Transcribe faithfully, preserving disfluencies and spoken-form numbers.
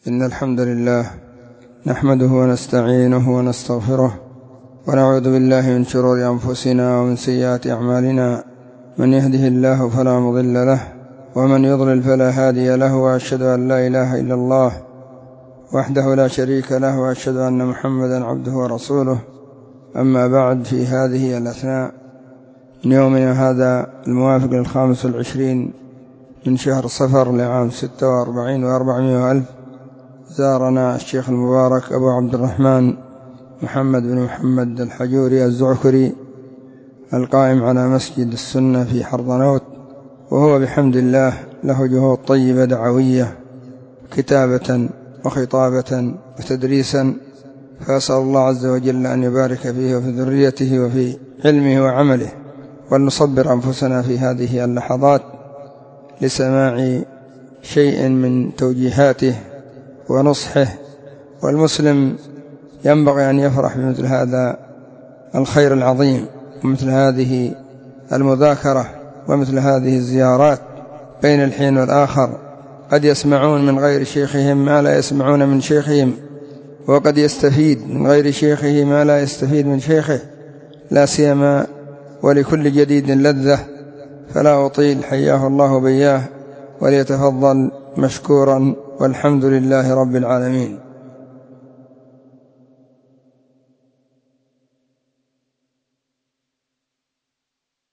إن الحمد لله نحمده ونستعينه ونستغفره ونعوذ بالله من شرور أنفسنا ومن سيئات أعمالنا. من يهده الله فلا مضل له ومن يضلل فلا هادي له، وأشهد أن لا إله إلا الله وحده لا شريك له، وأشهد أن محمدا عبده ورسوله. أما بعد، في هذه الأثناء من يومنا هذا الموافق للخامس والعشرين من شهر صفر لعام ستة وأربعين وأربعمائة ألف، زارنا الشيخ المبارك أبو عبد الرحمن محمد بن محمد الحجوري الزعكري القائم على مسجد السنة في حرضنوت، وهو بحمد الله له جهود طيبة دعوية كتابة وخطابة وتدريسا، فأسأل الله عز وجل أن يبارك فيه وفي ذريته وفي علمه وعمله، ولنصبر أنفسنا في هذه اللحظات لسماع شيء من توجيهاته ونصحه. والمسلم ينبغي أن يفرح بمثل هذا الخير العظيم ومثل هذه المذاكرة ومثل هذه الزيارات بين الحين والآخر. قد يسمعون من غير شيخهم ما لا يسمعون من شيخهم، وقد يستفيد من غير شيخه ما لا يستفيد من شيخه، لا سيما ولكل جديد لذة. فلا أطيل، حياه الله بياه، وليتفضل مشكورا، والحمد لله رب العالمين.